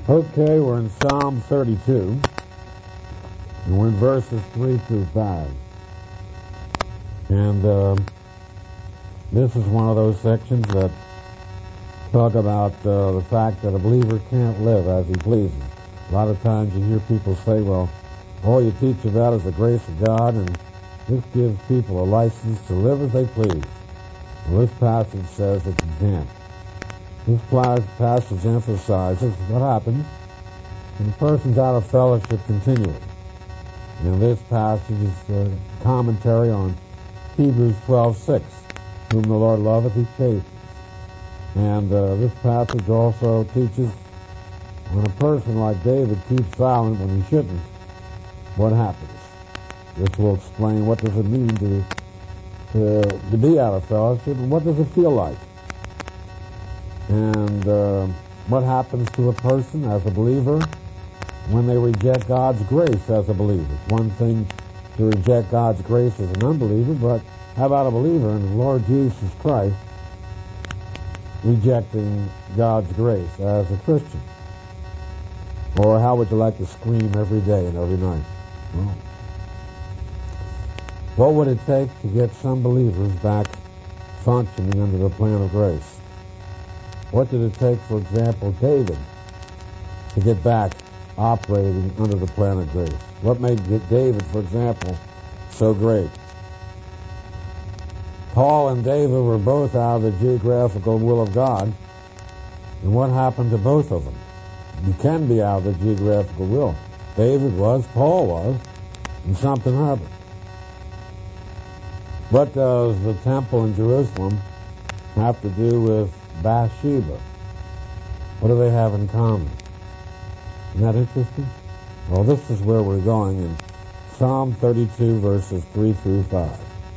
Okay, we're in Psalm 32, and we're in verses 3 through 5. And this is one of those sections that talk about the fact that a believer can't live as he pleases. A lot of times you hear people say, well, all you teach about is the grace of God, and this gives people a license to live as they please. Well, this passage says that you can't. This passage emphasizes what happens when a person's out of fellowship continually. And this passage is a commentary on Hebrews 12:6, whom the Lord loveth, he chastens. And this passage also teaches when a person like David keeps silent when he shouldn't, what happens. This will explain what does it mean to be out of fellowship and what does it feel like. And what happens to a person as a believer when they reject God's grace as a believer. It's one thing to reject God's grace as an unbeliever, but how about a believer in the Lord Jesus Christ rejecting God's grace as a Christian? Or how would you like to scream every day and every night? Well, what would it take to get some believers back functioning under the plan of grace? What did it take, for example, David to get back operating under the plan of grace? What made David, for example, so great? Paul and David were both out of the geographical will of God. And what happened to both of them? You can be out of the geographical will. David was, Paul was, and something happened. What does the temple in Jerusalem have to do with Bathsheba? What do they have in common? Isn't that interesting? Well, this is where we're going in Psalm 32, verses 3 through 5.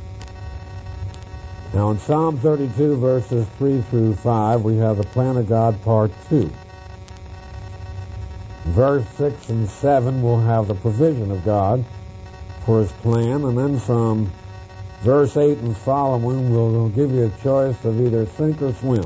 Now, in Psalm 32, verses 3 through 5, we have the plan of God, part 2. Verse 6 and 7 will have the provision of God for his plan, and then from verse 8 and following will give you a choice of either sink or swim.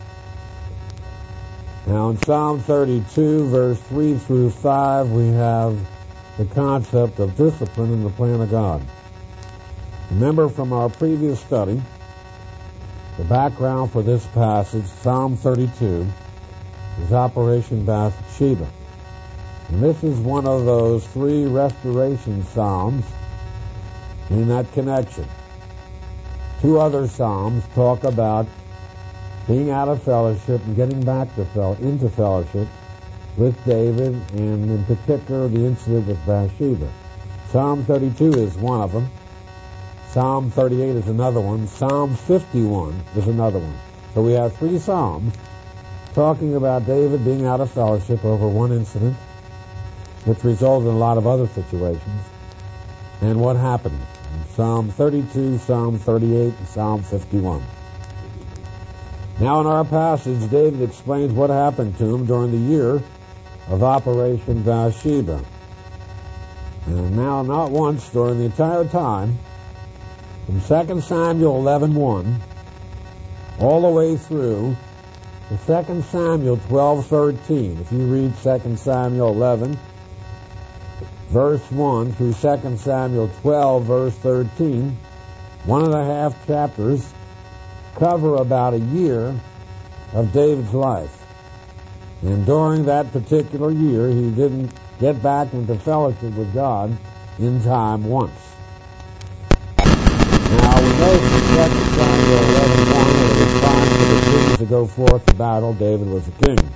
Now, in Psalm 32, verse 3 through 5, we have the concept of discipline in the plan of God. Remember from our previous study, the background for this passage, Psalm 32, is Operation Bathsheba. And this is one of those 3 restoration psalms in that connection. 2 other psalms talk about being out of fellowship and getting back into fellowship with David, and in particular the incident with Bathsheba. Psalm 32 is one of them. Psalm 38 is another one. Psalm 51 is another one. So we have 3 psalms talking about David being out of fellowship over one incident, which resulted in a lot of other situations, and what happened in Psalm 32, Psalm 38, and Psalm 51. Now in our passage, David explains what happened to him during the year of Operation Bathsheba. And now, not once during the entire time, from 2 Samuel 11:1 all the way through to 2 Samuel 12:13. If you read 2 Samuel 11, verse 1 through 2 Samuel 12, verse 13, 1.5 chapters cover about a year of David's life. And during that particular year, he didn't get back into fellowship with God in time once. Now, we know from 2 Samuel 11:1 that it was time for the kings to go forth to battle. David was the king.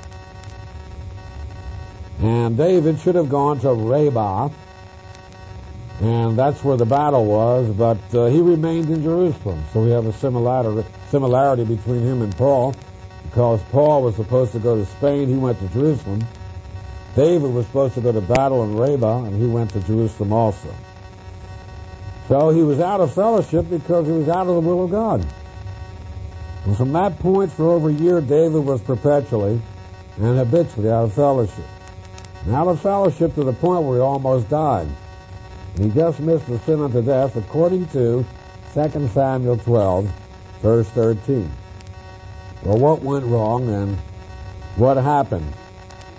And David should have gone to Rabbah, and that's where the battle was, but he remained in Jerusalem. So we have a similarity between him and Paul, because Paul was supposed to go to Spain, he went to Jerusalem. David was supposed to go to battle in Rabbah, and he went to Jerusalem also. So he was out of fellowship because he was out of the will of God. And from that point for over a year, David was perpetually and habitually out of fellowship. And out of fellowship to the point where he almost died. He just missed the sin unto death according to 2 Samuel 12, verse 13. Well, what went wrong and what happened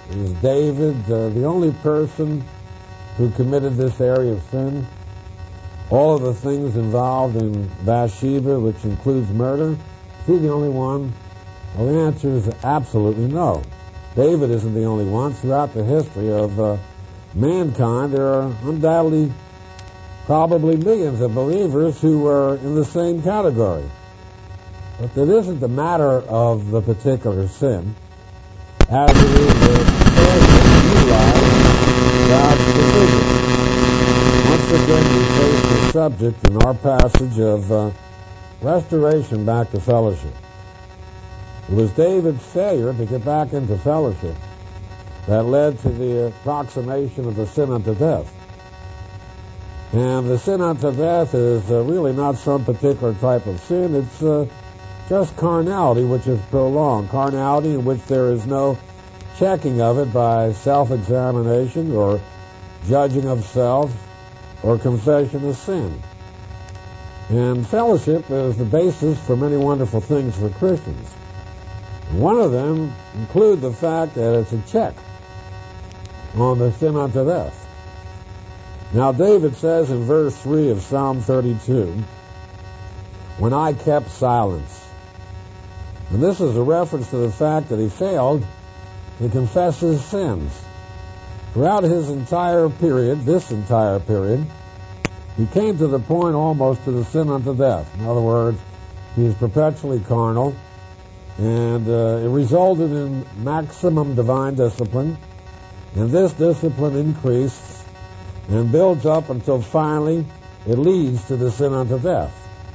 Is David the only person who committed this area of sin? All of the things involved in Bathsheba, which includes murder, is he the only one? Well, the answer is absolutely no. David isn't the only one. Throughout the history of mankind, there are undoubtedly probably millions of believers who are in the same category. But it isn't the matter of the particular sin, as it is the choice to utilize God's provision. Once again, we face the subject in our passage of restoration back to fellowship. It was David's failure to get back into fellowship that led to the approximation of the sin unto death. And the sin unto death is really not some particular type of sin. It's just carnality which is prolonged. Carnality in which there is no checking of it by self-examination or judging of self or confession of sin. And fellowship is the basis for many wonderful things for Christians. One of them include the fact that it's a check on the sin unto death. Now, David says in verse 3 of Psalm 32, when I kept silence. And this is a reference to the fact that he failed to confess his sins. Throughout his entire period, this entire period, he came to the point almost to the sin unto death. In other words, he is perpetually carnal, and it resulted in maximum divine discipline. And this discipline increased and builds up until finally it leads to the sin unto death.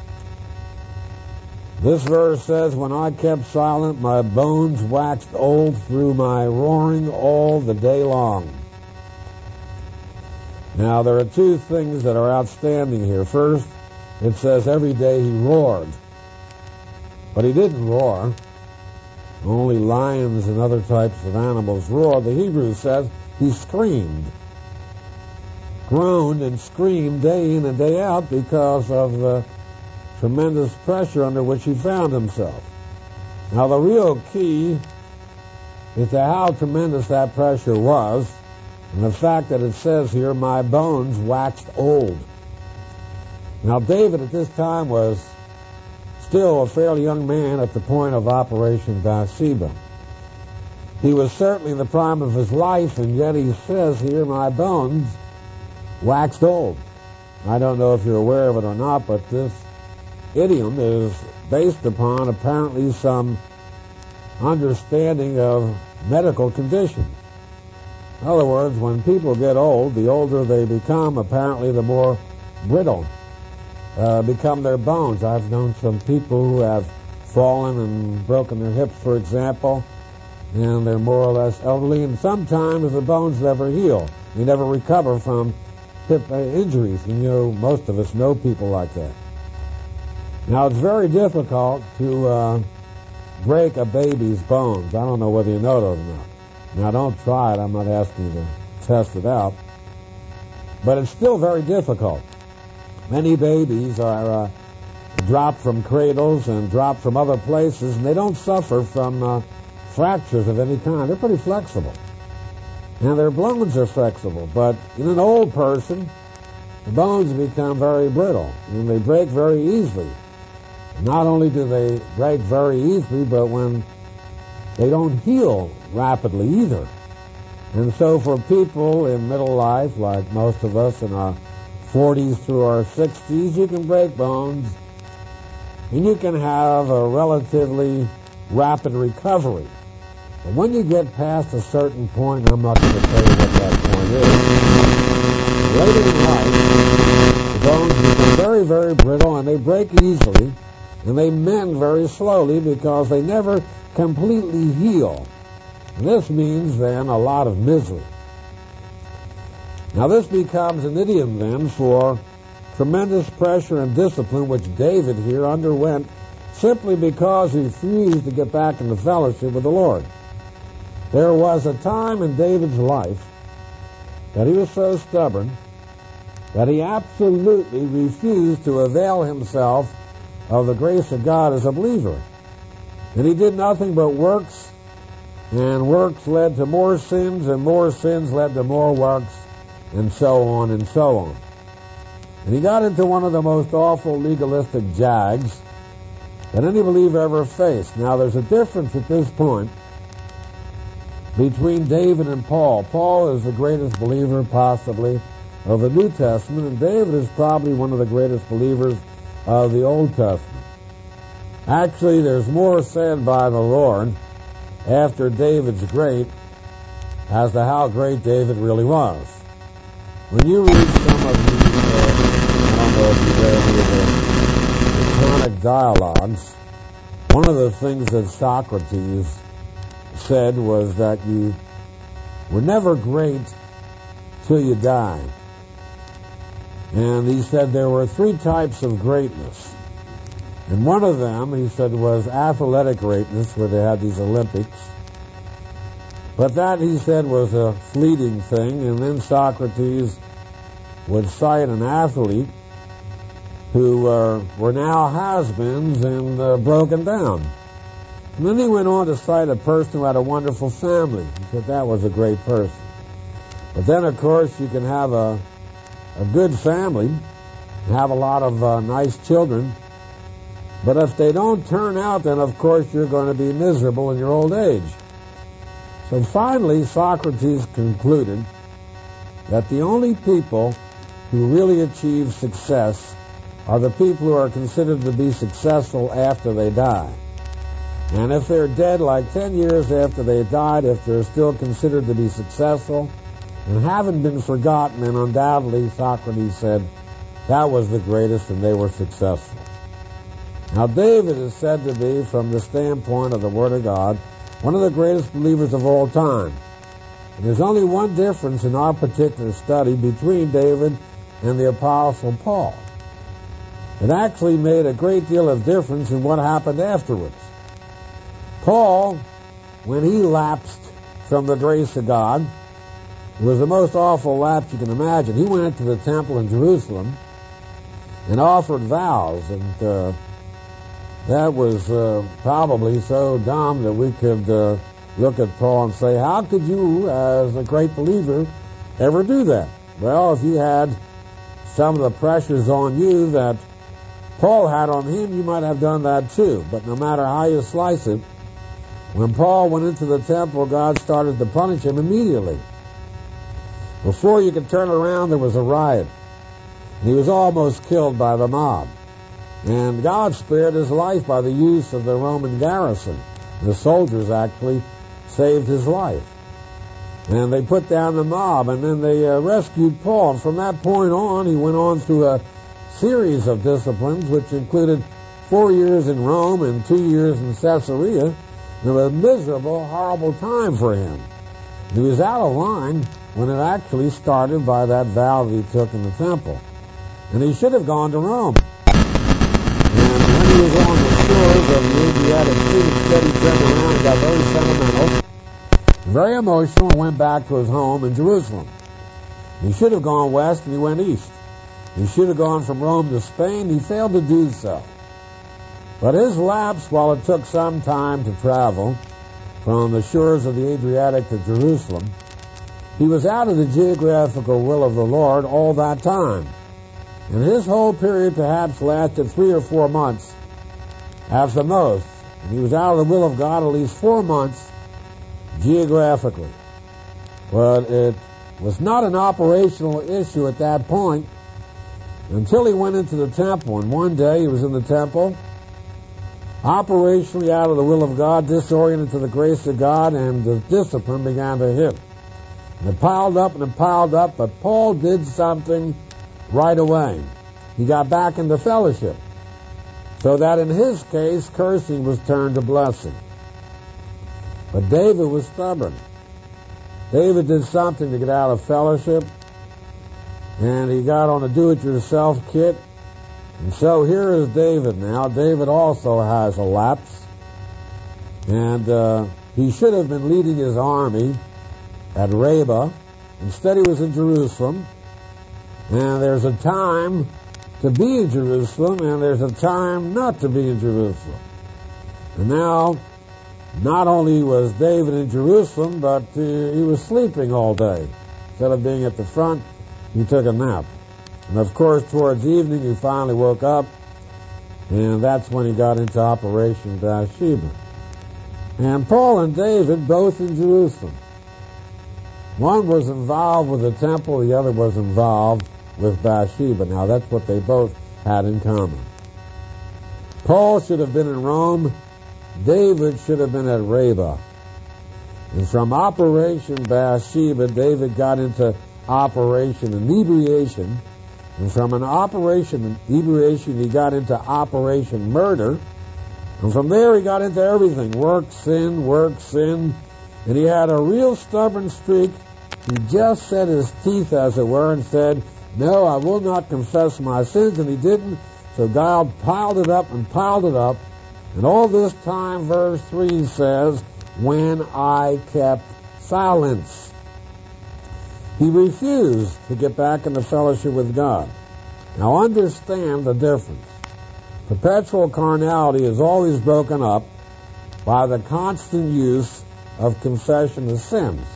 This verse says, when I kept silent, my bones waxed old through my roaring all the day long. Now, there are two things that are outstanding here. First, it says every day he roared. But he didn't roar. Only lions and other types of animals roar. The Hebrew says he screamed. Groaned and screamed day in and day out because of the tremendous pressure under which he found himself. Now, the real key is to how tremendous that pressure was, and the fact that it says here, my bones waxed old. Now, David at this time was still a fairly young man at the point of Operation Bathsheba. He was certainly in the prime of his life, and yet he says here, my bones waxed old. I don't know if you're aware of it or not, but this idiom is based upon apparently some understanding of medical condition. In other words, when people get old, the older they become, apparently the more brittle become their bones. I've known some people who have fallen and broken their hips, for example, and they're more or less elderly, and sometimes the bones never heal. They never recover from hip injuries, and most of us know people like that. Now, it's very difficult to break a baby's bones. I don't know whether you know it or not. Now, don't try it. I'm not asking you to test it out. But it's still very difficult. Many babies are dropped from cradles and dropped from other places, and they don't suffer from fractures of any kind. They're pretty flexible. And their bones are flexible. But in an old person, the bones become very brittle, and they break very easily. Not only do they break very easily, but when they don't heal rapidly either. And so for people in middle life, like most of us in our 40s through our 60s, you can break bones, and you can have a relatively rapid recovery. But when you get past a certain point, I'm not going to tell you what that point is, later in life, the bones become very, very brittle, and they break easily, and they mend very slowly because they never completely heal. And this means, then, a lot of misery. Now, this becomes an idiom, then, for tremendous pressure and discipline which David here underwent simply because he refused to get back into fellowship with the Lord. There was a time in David's life that he was so stubborn that he absolutely refused to avail himself of the grace of God as a believer. And he did nothing but works and works led to more sins, and more sins led to more works, and so on and so on. And he got into one of the most awful legalistic jags that any believer ever faced. Now, there's a difference at this point between David and Paul. Paul is the greatest believer, possibly, of the New Testament, and David is probably one of the greatest believers of the Old Testament. Actually, there's more said by the Lord after David's great as to how great David really was. When you read some of these, I don't know if you read any of the Platonic dialogues, one of the things that Socrates said was that you were never great till you died. And he said there were three types of greatness. And one of them, he said, was athletic greatness, where they had these Olympics. But that, he said, was a fleeting thing. And then Socrates would cite an athlete who were now has-beens and broken down. And then he went on to cite a person who had a wonderful family. He said that was a great person. But then, of course, you can have a good family and have a lot of nice children. But if they don't turn out, then, of course, you're going to be miserable in your old age. So finally, Socrates concluded that the only people who really achieve success are the people who are considered to be successful after they die. And if they're dead like 10 years after they died, if they're still considered to be successful and haven't been forgotten, then undoubtedly, Socrates said, that was the greatest and they were successful. Now, David is said to be, from the standpoint of the Word of God, one of the greatest believers of all time. And there's only one difference in our particular study between David and the Apostle Paul. It actually made a great deal of difference in what happened afterwards. Paul, when he lapsed from the grace of God, it was the most awful lapse you can imagine. He went to the temple in Jerusalem and offered vows, and that was probably so dumb that we could look at Paul and say, how could you, as a great believer, ever do that? Well, if you had some of the pressures on you that Paul had on him, you might have done that too. But no matter how you slice it, when Paul went into the temple, God started to punish him immediately. Before you could turn around, there was a riot. And he was almost killed by the mob. And God spared his life by the use of the Roman garrison. The soldiers actually saved his life. And they put down the mob, and then they rescued Paul. And from that point on, he went on through a series of disciplines, which included 4 years in Rome and 2 years in Caesarea. And it was a miserable, horrible time for him. He was out of line when it actually started by that vow that he took in the temple. And he should have gone to Rome. And when he was on the shores of the Adriatic Sea, instead he turned around and got very sentimental, very emotional, and went back to his home in Jerusalem. He should have gone west, and he went east. He should have gone from Rome to Spain. He failed to do so. But his lapse, while it took some time to travel from the shores of the Adriatic to Jerusalem, he was out of the geographical will of the Lord all that time. And his whole period perhaps lasted 3 or 4 months at the most. And he was out of the will of God at least 4 months geographically. But it was not an operational issue at that point until he went into the temple. And one day he was in the temple, operationally out of the will of God, disoriented to the grace of God, and the discipline began to hit. And it piled up and it piled up, but Paul did something right away. He got back into fellowship, so that in his case, cursing was turned to blessing. But David was stubborn. David did something to get out of fellowship, and he got on a do-it-yourself kit. And so here is David now. David also has a lapse, and he should have been leading his army at Rabbah. Instead, he was in Jerusalem. And there's a time to be in Jerusalem, and there's a time not to be in Jerusalem. And now, Not only was David in Jerusalem, but he was sleeping all day. Instead of being at the front, he took a nap. And of course, towards evening, he finally woke up, and that's when he got into Operation Bathsheba. And Paul and David, both in Jerusalem. One was involved with the temple, the other was involved with Bathsheba. Now, that's what they both had in common. Paul should have been in Rome. David should have been at Rabbah. And from Operation Bathsheba, David got into Operation Inebriation. And from an Operation Inebriation, he got into Operation Murder. And from there, he got into everything. Work, sin. And he had a real stubborn streak. He just set his teeth, as it were, and said, "No, I will not confess my sins." And he didn't. So God piled it up and piled it up. And all this time, verse 3 says, when I kept silence. He refused to get back into fellowship with God. Now understand the difference. Perpetual carnality is always broken up by the constant use of confession of sins.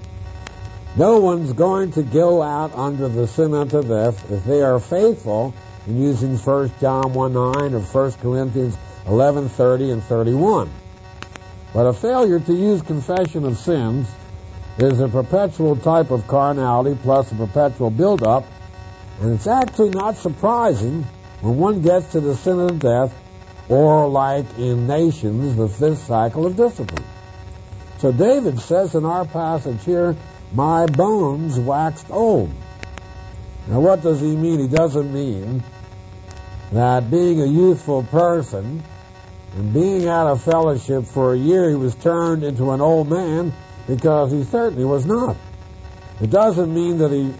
No one's going to go out under the sin unto death if they are faithful in using 1 John 1:9 or 1 Corinthians 11:30 and 31. But a failure to use confession of sins is a perpetual type of carnality plus a perpetual build-up, and it's actually not surprising when one gets to the sin of death, or like in nations, the fifth cycle of discipline. So David says in our passage here, my bones waxed old. Now what does he mean? He doesn't mean that being a youthful person and being out of fellowship for a year, he was turned into an old man, because he certainly was not. It does mean that he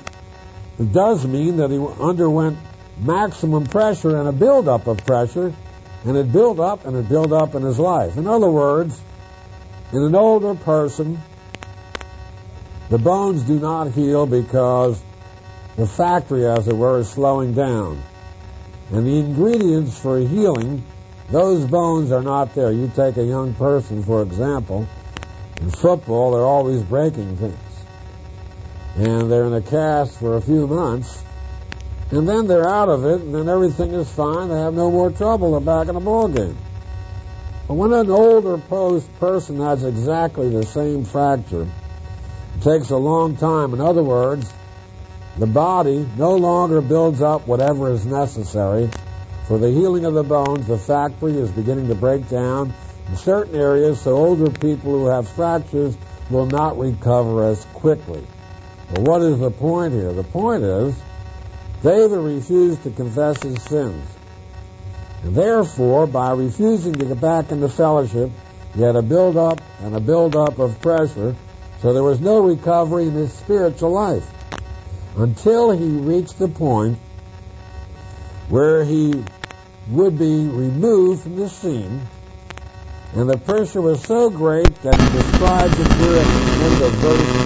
underwent maximum pressure and a build-up of pressure, and it built up and it built up in his life. In other words, in an older person, the bones do not heal because the factory, as it were, is slowing down. And the ingredients for healing, those bones are not there. You take a young person, for example, in football, they're always breaking things. And they're in a cast for a few months, and then they're out of it, and then everything is fine. They have no more trouble. They're back in a ball game. But when an older person has exactly the same fracture, it takes a long time. In other words, the body no longer builds up whatever is necessary for the healing of the bones. The factory is beginning to break down in certain areas, so older people who have fractures will not recover as quickly. But what is the point here? The point is, David refused to confess his sins. And therefore, by refusing to get back into fellowship, he had a build-up and a build-up of pressure, so there was no recovery in his spiritual life until he reached the point where he would be removed from the scene, and the pressure was so great that he describes it here at the end of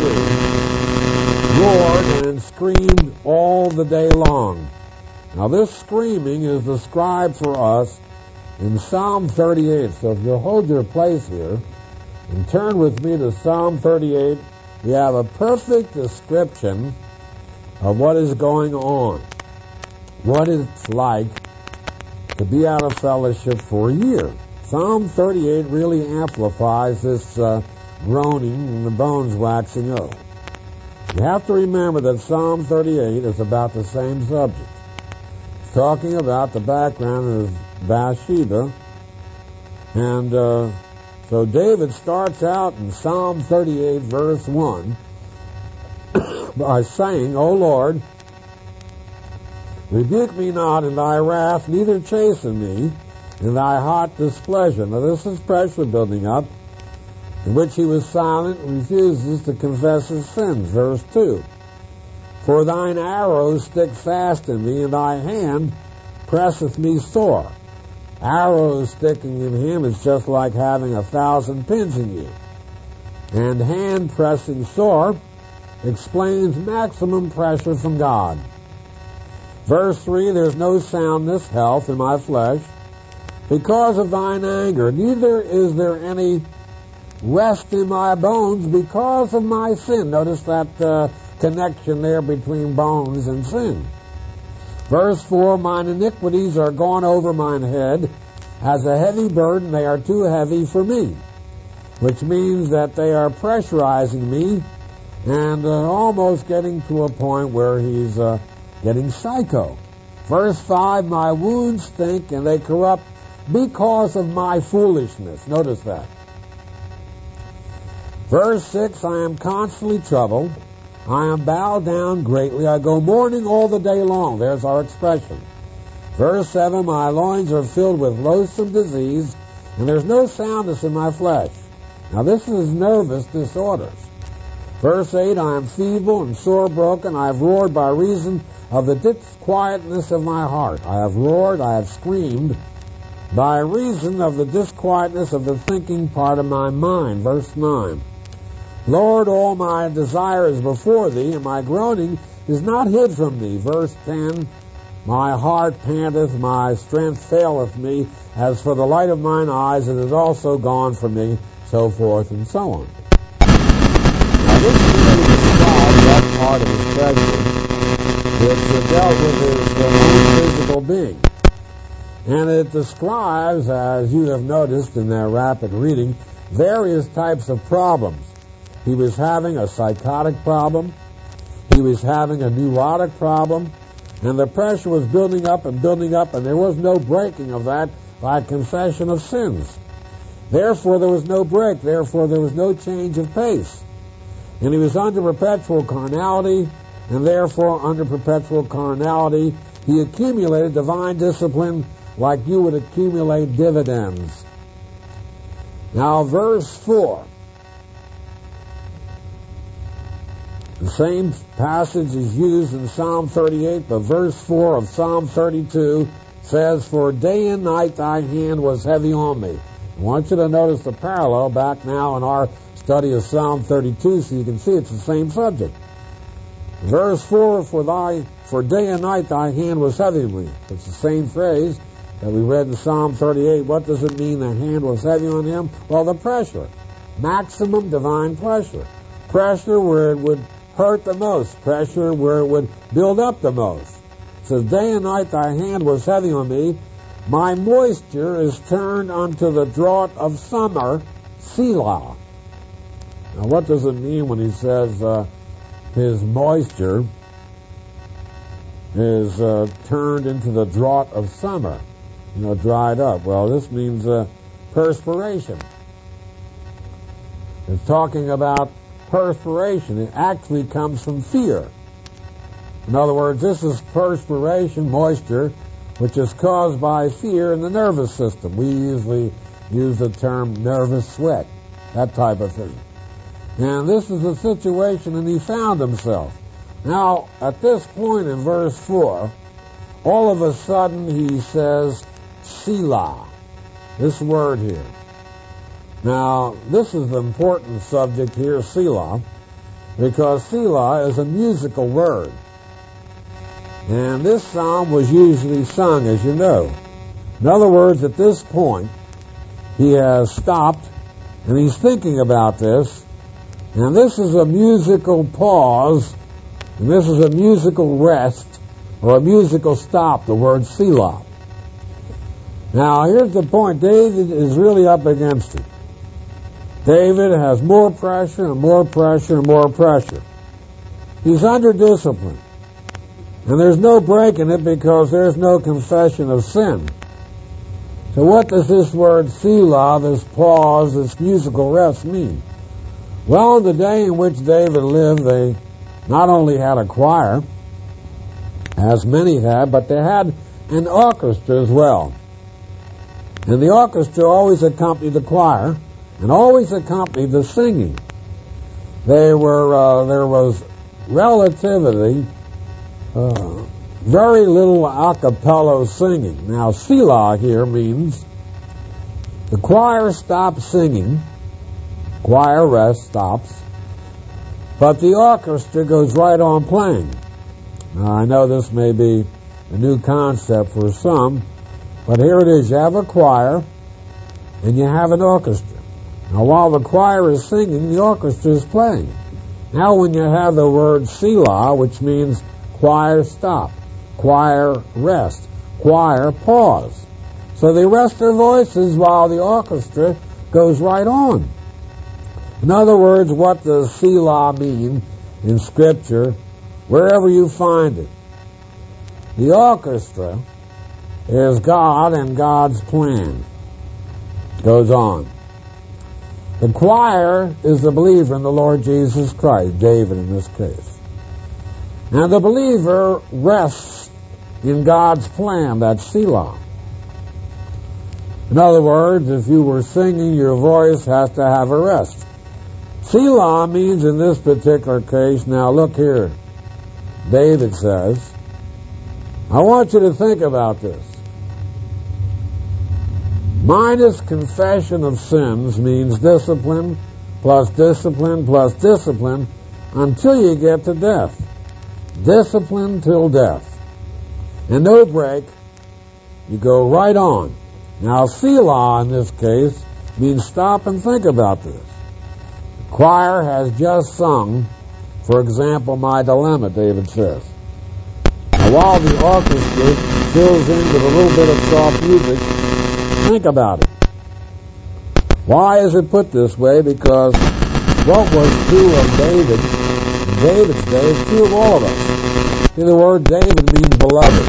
verse 3, roared and screamed all the day long. Now this screaming is described for us in Psalm 38. So if you'll hold your place here and turn with me to Psalm 38, we have a perfect description of what is going on, what it's like to be out of fellowship for a year. Psalm 38 really amplifies this groaning and the bones waxing old. You have to remember that Psalm 38 is about the same subject. It's talking about the background of Bathsheba. And so David starts out in Psalm 38, verse 1, by saying, O Lord, rebuke me not in thy wrath, neither chasten me in thy hot displeasure. Now this is pressure building up, in which he was silent and refuses to confess his sins. Verse 2, for thine arrows stick fast in me, and thy hand presseth me sore. Arrows sticking in him is just like having 1,000 pins in you. And hand pressing sore explains maximum pressure from God. Verse 3, there's no soundness, health in my flesh, because of thine anger, neither is there any rest in my bones because of my sin. Notice that connection there between bones and sin. Verse 4, mine iniquities are gone over mine head. As a heavy burden, they are too heavy for me. Which means that they are pressurizing me and almost getting to a point where he's getting psycho. Verse 5, my wounds stink and they corrupt because of my foolishness. Notice that. Verse 6, I am constantly troubled. I am bowed down greatly. I go mourning all the day long. There's our expression. Verse 7, my loins are filled with loathsome disease, and there's no soundness in my flesh. Now this is nervous disorders. Verse 8, I am feeble and sore broken. I have roared by reason of the disquietness of my heart. I have roared, I have screamed, by reason of the disquietness of the thinking part of my mind. Verse 9, Lord, all my desire is before thee, and my groaning is not hid from thee. Verse 10, my heart panteth, my strength faileth me. As for the light of mine eyes, it is also gone from me, so forth and so on. Now this really describes that part of his treasure which dealt with his own physical being. And it describes, as you have noticed in their rapid reading, various types of problems. He was having a psychotic problem. He was having a neurotic problem. And the pressure was building up, and there was no breaking of that by confession of sins. Therefore, there was no break. Therefore, there was no change of pace. And he was under perpetual carnality, and therefore, under perpetual carnality, he accumulated divine discipline like you would accumulate dividends. Now, verse 4. The same passage is used in Psalm 38, but verse 4 of Psalm 32 says, for day and night thy hand was heavy on me. I want you to notice the parallel back now in our study of Psalm 32 so you can see it's the same subject. Verse 4, for day and night thy hand was heavy on me. It's the same phrase that we read in Psalm 38. What does it mean the hand was heavy on him? Well, the pressure. Maximum divine pressure. Pressure where it would hurt the most. Pressure where it would build up the most. It says, day and night thy hand was heavy on me. My moisture is turned unto the drought of summer, Selah. Now what does it mean when he says his moisture is turned into the drought of summer? Dried up. Well, this means perspiration. It's talking about perspiration. It actually comes from fear. In other words, this is perspiration, moisture, which is caused by fear in the nervous system. We usually use the term nervous sweat, that type of thing. And this is the situation, and he found himself. Now, at this point in verse 4, all of a sudden he says, Selah, this word here. Now, this is the important subject here, Selah, because Selah is a musical word. And this psalm was usually sung, as you know. In other words, at this point, he has stopped, and he's thinking about this, and this is a musical pause, and this is a musical rest, or a musical stop, the word Selah. Now, here's the point. David is really up against it. David has more pressure and more pressure and more pressure. He's under discipline. And there's no break in it because there's no confession of sin. So what does this word Selah, this pause, this musical rest mean? Well, in the day in which David lived, they not only had a choir, as many had, but they had an orchestra as well. And the orchestra always accompanied the choir and always accompanied the singing. There was relatively very little a cappella singing. Now, Selah here means the choir stops singing, choir rest stops, but the orchestra goes right on playing. Now, I know this may be a new concept for some, but here it is. You have a choir and you have an orchestra. Now, while the choir is singing, the orchestra is playing. Now, when you have the word Selah, which means choir stop, choir rest, choir pause. So they rest their voices while the orchestra goes right on. In other words, what does Selah mean in Scripture, wherever you find it? The orchestra is God and God's plan. Goes on. The choir is the believer in the Lord Jesus Christ, David in this case. And the believer rests in God's plan, that's Selah. In other words, if you were singing, your voice has to have a rest. Selah means in this particular case, now look here, David says, I want you to think about this. Minus confession of sins means discipline plus discipline plus discipline until you get to death. Discipline till death. And no break. You go right on. Now, Selah in this case means stop and think about this. The choir has just sung, for example, My Dilemma, David says. Now, while the orchestra fills in with a little bit of soft music, think about it. Why is it put this way? Because what was true of David in David's day is true of all of us. See, the word David means beloved.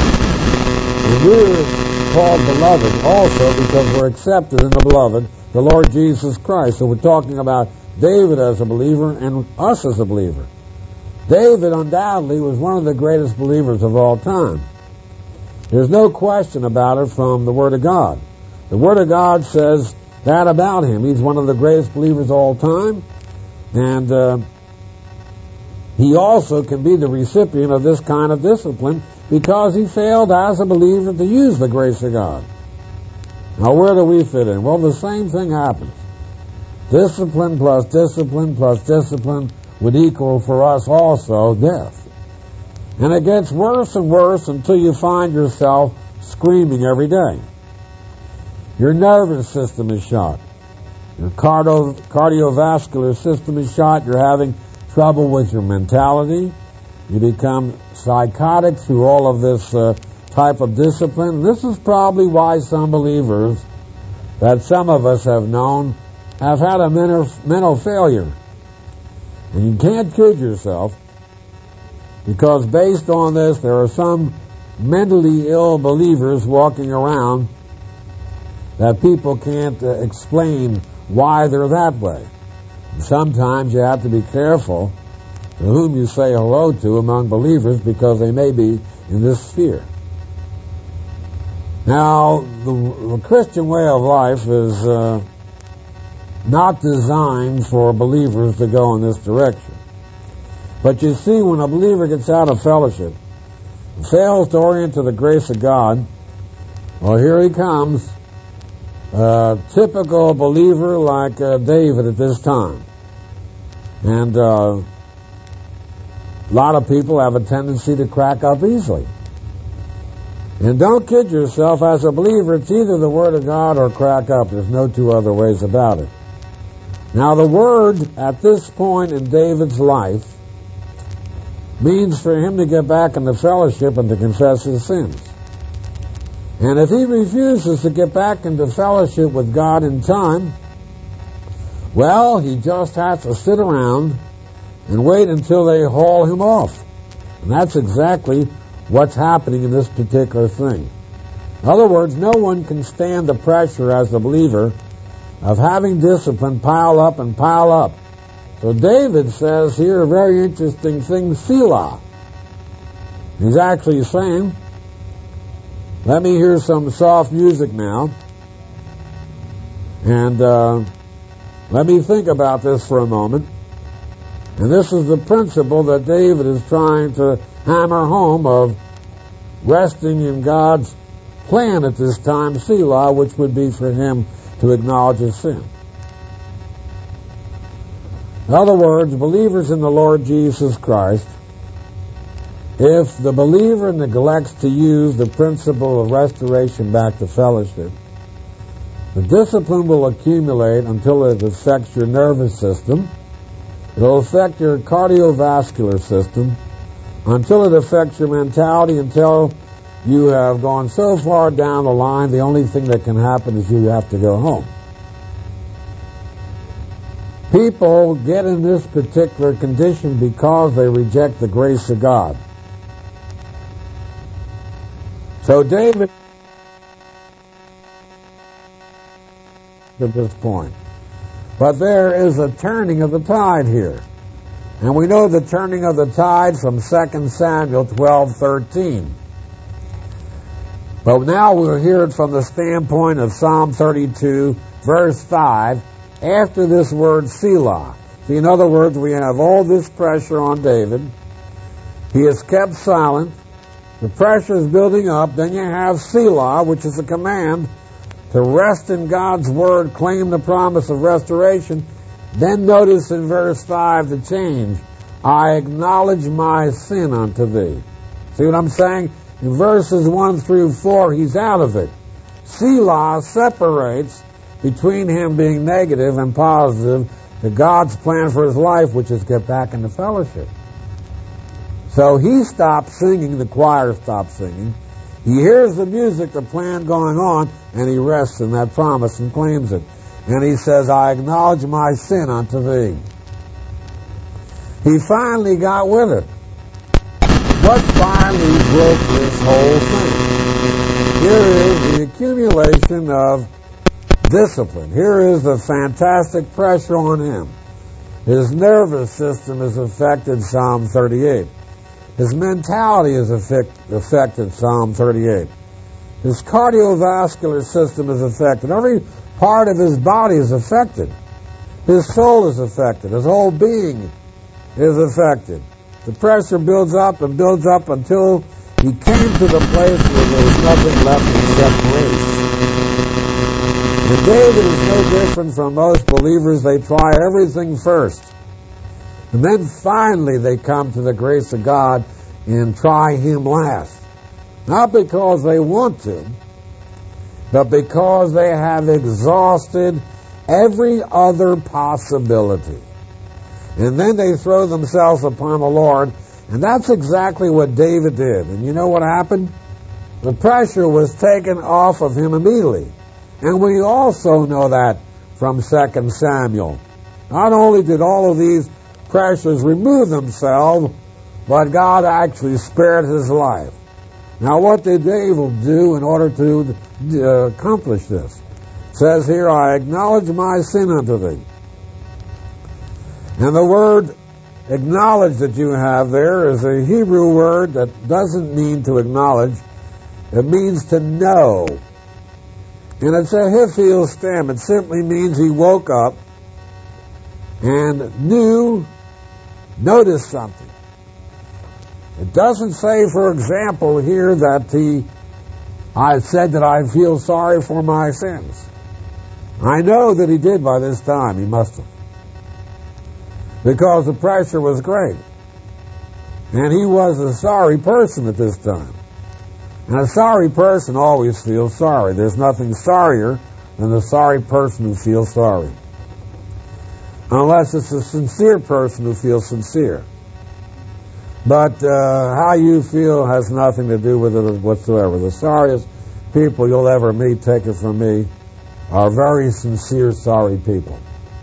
And we're called beloved also because we're accepted in the beloved, the Lord Jesus Christ. So we're talking about David as a believer and us as a believer. David undoubtedly was one of the greatest believers of all time. There's no question about it from the Word of God. The Word of God says that about him. He's one of the greatest believers of all time. And he also can be the recipient of this kind of discipline because he failed as a believer to use the grace of God. Now, where do we fit in? Well, the same thing happens. Discipline plus discipline plus discipline would equal for us also death. And it gets worse and worse until you find yourself screaming every day. Your nervous system is shot. Your cardiovascular system is shot. You're having trouble with your mentality. You become psychotic through all of this type of discipline. This is probably why some believers that some of us have known have had a mental failure. And you can't kid yourself, because based on this, there are some mentally ill believers walking around that people can't explain why they're that way. And sometimes you have to be careful to whom you say hello to among believers, because they may be in this sphere. Now, the Christian way of life is not designed for believers to go in this direction. But you see, when a believer gets out of fellowship and fails to orient to the grace of God, well, here he comes, a typical believer like David at this time. And a lot of people have a tendency to crack up easily. And don't kid yourself, as a believer, it's either the Word of God or crack up. There's no two other ways about it. Now, the Word at this point in David's life means for him to get back into fellowship and to confess his sins. And if he refuses to get back into fellowship with God in time, well, he just has to sit around and wait until they haul him off. And that's exactly what's happening in this particular thing. In other words, no one can stand the pressure as a believer of having discipline pile up and pile up. So David says here a very interesting thing, Selah. He's actually saying, let me hear some soft music now, and let me think about this for a moment. And this is the principle that David is trying to hammer home of resting in God's plan at this time, Selah, which would be for him to acknowledge his sin. In other words, believers in the Lord Jesus Christ, if the believer neglects to use the principle of restoration back to fellowship, The discipline will accumulate until it affects your nervous system. It will affect your cardiovascular system, until it affects your mentality, until you have gone so far down the line, the only thing that can happen is you have to go home. People get in this particular condition because they reject the grace of God. So David, at this point. But there is a turning of the tide here. And we know the turning of the tide from 2 Samuel 12:13. But now we'll hear it from the standpoint of Psalm 32, verse 5, after this word Selah. See, in other words, we have all this pressure on David. He has kept silent. The pressure is building up. Then you have Selah, which is a command to rest in God's word, claim the promise of restoration. Then notice in verse 5 the change. I acknowledge my sin unto thee. See what I'm saying? In verses 1 through 4, he's out of it. Selah separates between him being negative and positive to God's plan for his life, which is get back into fellowship. So he stops singing, the choir stops singing. He hears the music, the plan going on, and he rests in that promise and claims it. And he says, I acknowledge my sin unto thee. He finally got with it. What finally broke this whole thing? Here is the accumulation of discipline. Here is the fantastic pressure on him. His nervous system is affected, Psalm 38. His mentality is affected, Psalm 38. His cardiovascular system is affected. Every part of his body is affected. His soul is affected. His whole being is affected. The pressure builds up and builds up until he came to the place where there was nothing left except grace. And David is no different from most believers. They try everything first. And then finally they come to the grace of God and try him last. Not because they want to, but because they have exhausted every other possibility. And then they throw themselves upon the Lord, and that's exactly what David did. And you know what happened? The pressure was taken off of him immediately. And we also know that from 2 Samuel. Not only did all of these pressures remove themselves, but God actually spared his life. Now what did David do in order to accomplish this? It says here, I acknowledge my sin unto thee. And the word acknowledge that you have there is a Hebrew word that doesn't mean to acknowledge. It means to know. And it's a Hiphil stem. It simply means he woke up and noticed something. It doesn't say, for example, here that I said that I feel sorry for my sins. I know that he did by this time. He must have. Because the pressure was great. And he was a sorry person at this time. And a sorry person always feels sorry. There's nothing sorrier than a sorry person who feels sorry. Unless it's a sincere person who feels sincere. But how you feel has nothing to do with it whatsoever. The sorriest people you'll ever meet, take it from me, are very sincere, sorry people.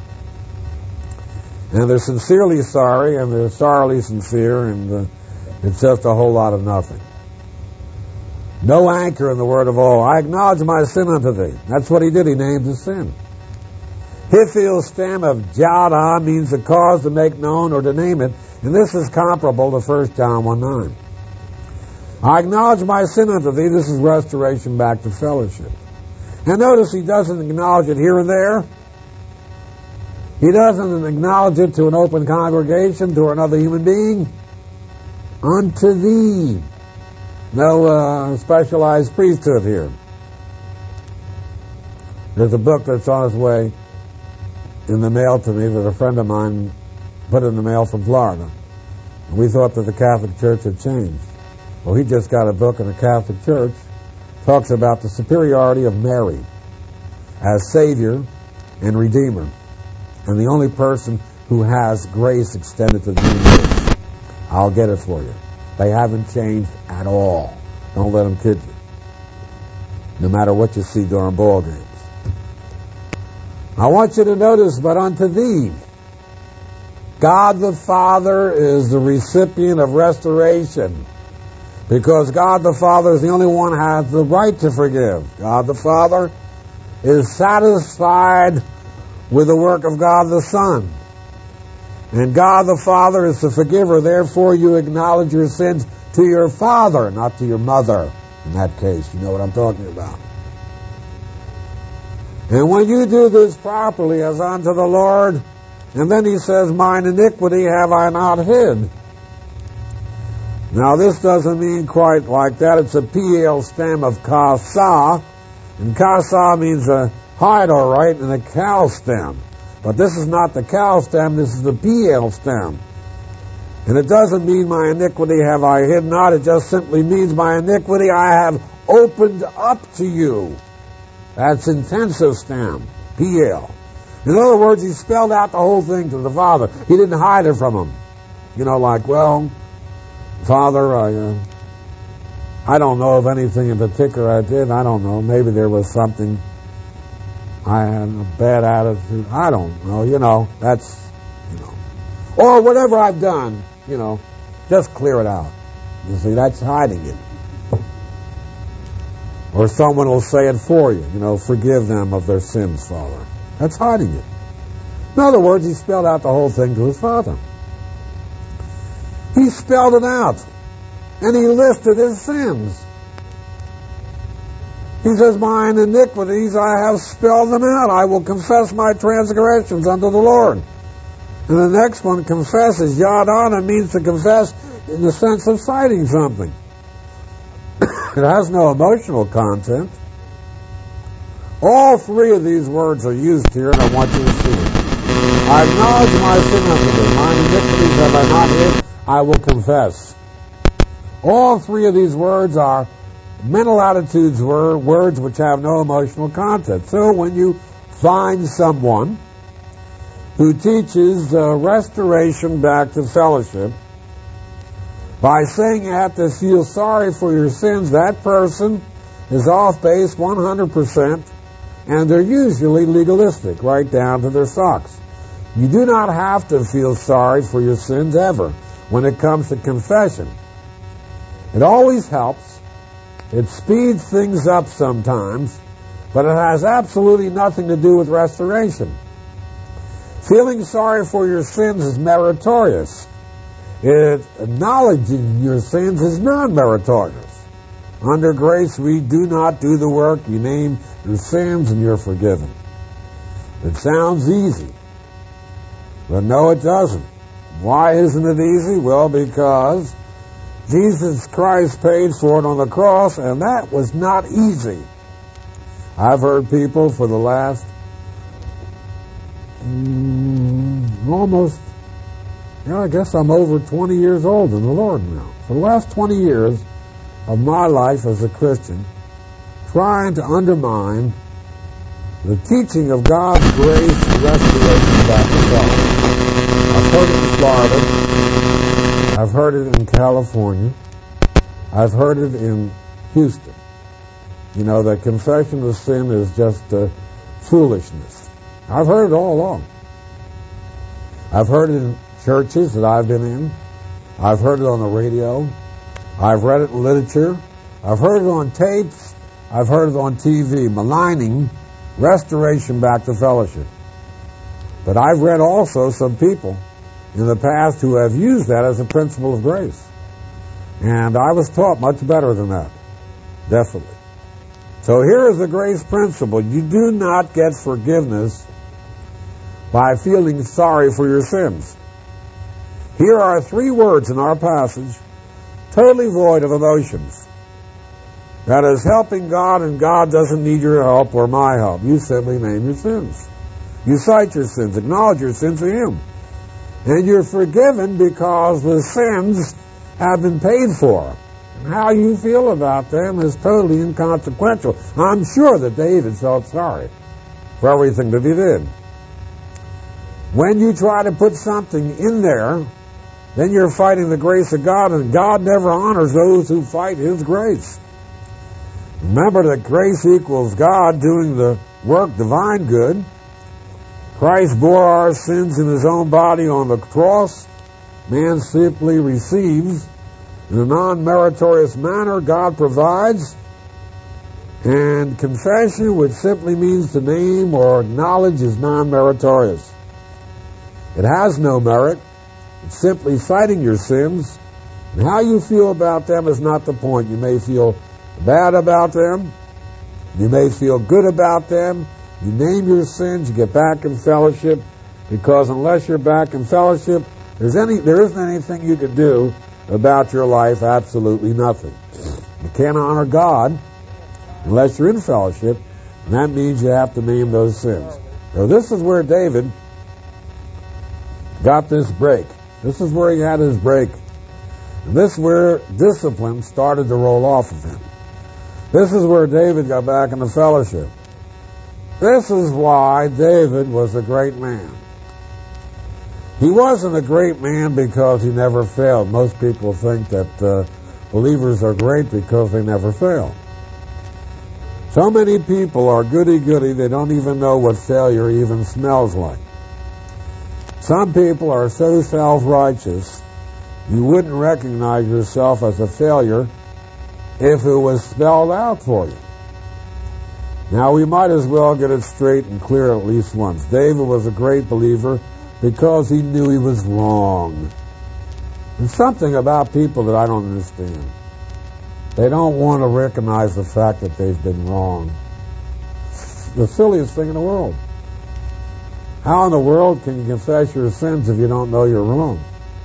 And they're sincerely sorry, and they're sorrily sincere, and it's just a whole lot of nothing. No anchor in the word of all. I acknowledge my sin unto thee. That's what he did. He named his sin. Hiphil stem of Jada means the cause to make known or to name it, and this is comparable to 1 John 1:9. I acknowledge my sin unto thee. This is restoration back to fellowship. And notice he doesn't acknowledge it here and there. He doesn't acknowledge it to an open congregation, to another human being. Unto thee. No specialized priesthood here. There's a book that's on its way in the mail to me that a friend of mine put in the mail from Florida. And we thought that the Catholic Church had changed. Well, he just got a book in the Catholic Church, talks about the superiority of Mary. as Savior and Redeemer. And the only person who has grace extended to them is, I'll get it for you. They haven't changed at all. Don't let them kid you. No matter what you see during ball games. I want you to notice, but unto thee, God the Father is the recipient of restoration. Because God the Father is the only one who has the right to forgive. God the Father is satisfied with the work of God the Son. And God the Father is the forgiver. Therefore, you acknowledge your sins to your father, not to your mother. In that case, you know what I'm talking about. And when you do this properly as unto the Lord, and then he says, mine iniquity have I not hid. Now this doesn't mean quite like that. It's a PL stem of kasa. And kasa means a hide, all right, and a cow stem. But this is not the cow stem, this is the PL stem. And it doesn't mean my iniquity have I hid not. It just simply means my iniquity I have opened up to you. That's intensive stem, PL. In other words, he spelled out the whole thing to the Father. He didn't hide it from him. You know, like, well, Father, I don't know of anything in particular I did. I don't know. Maybe there was something. I had a bad attitude. I don't know. You know, that's, you know. Or whatever I've done, you know, just clear it out. You see, that's hiding it. Or someone will say it for you. You know, forgive them of their sins, Father. That's hiding it. In other words, he spelled out the whole thing to his Father. He spelled it out. And he listed his sins. He says, mine iniquities, I have spelled them out. I will confess my transgressions unto the Lord. And the next one, confesses. Yadana means to confess in the sense of citing something. It has no emotional content. All three of these words are used here, and I want you to see it. I acknowledge my sin unto thee. Mine iniquities have I not hid. I will confess. All three of these words are mental attitudes, words which have no emotional content. So when you find someone who teaches restoration back to fellowship by saying you have to feel sorry for your sins, that person is off base 100%, and they're usually legalistic, right down to their socks. You do not have to feel sorry for your sins ever when it comes to confession. It always helps. It speeds things up sometimes, but it has absolutely nothing to do with restoration. Feeling sorry for your sins is meritorious. Acknowledging your sins is non-meritorious. Under grace, we do not do the work. You name your sins and you're forgiven. It sounds easy, but no, it doesn't. Why isn't it easy? Well, because Jesus Christ paid for it on the cross, and that was not easy. I've heard people for the last I guess I'm over 20 years old in the Lord now. For the last 20 years of my life as a Christian, trying to undermine the teaching of God's grace and restoration back to God. I've heard it in Florida. I've heard it in California. I've heard it in Houston. You know, that confession of sin is just foolishness. I've heard it all along. I've heard it in churches that I've been in. I've heard it on the radio. I've read it in literature. I've heard it on tapes. I've heard it on TV, maligning restoration back to fellowship. But I've read also some people in the past who have used that as a principle of grace. And I was taught much better than that. Definitely. So here is the grace principle. You do not get forgiveness by feeling sorry for your sins. Here are three words in our passage, totally void of emotions. That is helping God, and God doesn't need your help or my help. You simply name your sins. You cite your sins, acknowledge your sins to Him. And you're forgiven because the sins have been paid for. And how you feel about them is totally inconsequential. I'm sure that David felt sorry. for everything that he did. When you try to put something in there, then you're fighting the grace of God, and God never honors those who fight his grace. Remember that grace equals God doing the work, divine good. Christ bore our sins in his own body on the cross. Man simply receives in a non-meritorious manner. God provides. And confession, which simply means to name or acknowledge, is non-meritorious. It has no merit. It's simply citing your sins. And how you feel about them is not the point. You may feel bad about them. You may feel good about them. You name your sins, you get back in fellowship, because unless you're back in fellowship, there isn't anything you can do about your life, absolutely nothing. You can't honor God unless you're in fellowship, and that means you have to name those sins. So this is where David got this break. This is where he had his break. And this is where discipline started to roll off of him. This is where David got back into fellowship. This is why David was a great man. He wasn't a great man because he never failed. Most people think that believers are great because they never fail. So many people are goody-goody, they don't even know what failure even smells like. Some people are so self-righteous, you wouldn't recognize yourself as a failure if it was spelled out for you. Now, we might as well get it straight and clear at least once. David was a great believer because he knew he was wrong. There's something about people that I don't understand. They don't want to recognize the fact that they've been wrong. It's the silliest thing in the world. How in the world can you confess your sins if you don't know you're wrong?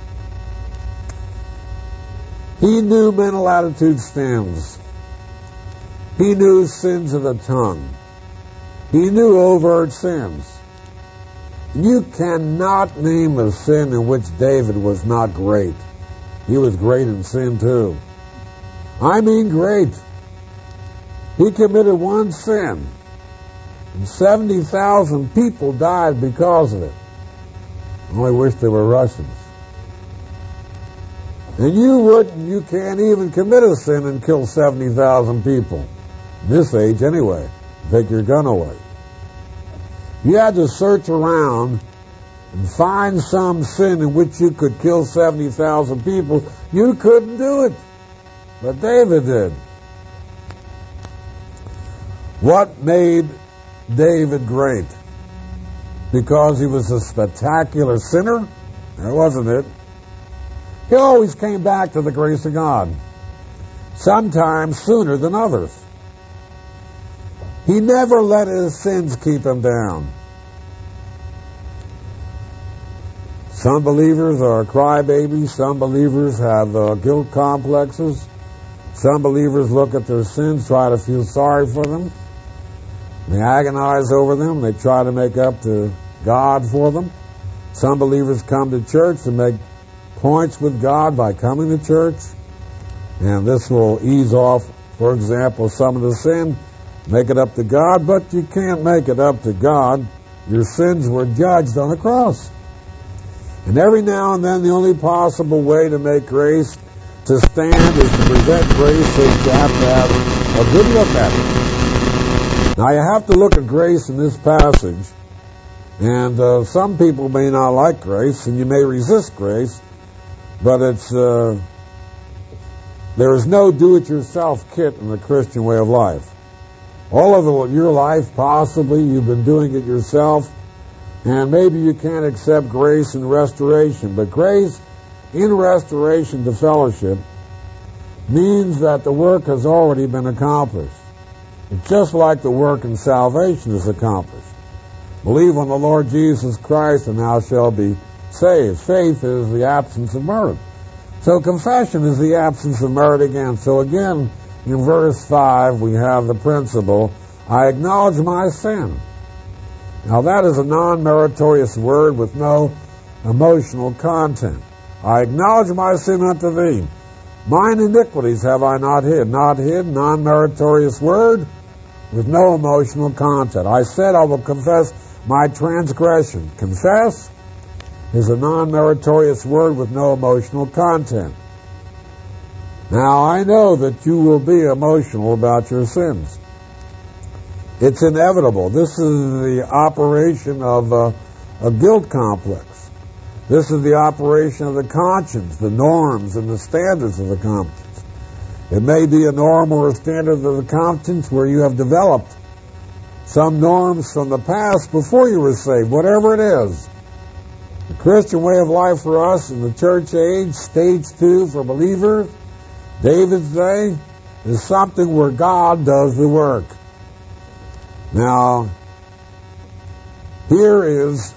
He knew mental attitude sins. He knew sins of the tongue. He knew overt sins. You cannot name a sin in which David was not great. He was great in sin too. I mean great. He committed one sin, and 70,000 people died because of it. I only wish they were Russians. And you can't even commit a sin and kill 70,000 people. In this age, anyway. Take your gun away. You had to search around and find some sin in which you could kill 70,000 people. You couldn't do it. But David did. What made David great? Because he was a spectacular sinner? That wasn't it. He always came back to the grace of God. Sometimes sooner than others. He never let his sins keep him down. Some believers are crybabies. Some believers have guilt complexes. Some believers look at their sins, try to feel sorry for them. They agonize over them. They try to make up to God for them. Some believers come to church to make points with God by coming to church. And this will ease off, for example, some of the sin. Make it up to God, but you can't make it up to God. Your sins were judged on the cross. And every now and then, the only possible way to make grace to stand is to present grace, so you have to have a good look at it. Now, you have to look at grace in this passage, and some people may not like grace, and you may resist grace, but there is no do-it-yourself kit in the Christian way of life. All of your life, possibly, you've been doing it yourself, and maybe you can't accept grace in restoration. But grace in restoration to fellowship means that the work has already been accomplished. It's just like the work in salvation is accomplished. Believe on the Lord Jesus Christ and thou shalt be saved. Faith is the absence of merit. So confession is the absence of merit again. So again, in verse 5, we have the principle, I acknowledge my sin. Now that is a non-meritorious word with no emotional content. I acknowledge my sin unto thee. Mine iniquities have I not hid. Not hid, non-meritorious word with no emotional content. I said I will confess my transgression. Confess is a non-meritorious word with no emotional content. Now, I know that you will be emotional about your sins. It's inevitable. This is the operation of a guilt complex. This is the operation of the conscience, the norms and the standards of the conscience. It may be a norm or a standard of the conscience where you have developed some norms from the past before you were saved, whatever it is. The Christian way of life for us in the church age, stage 2 for believers, David's day, is something where God does the work. Now, here is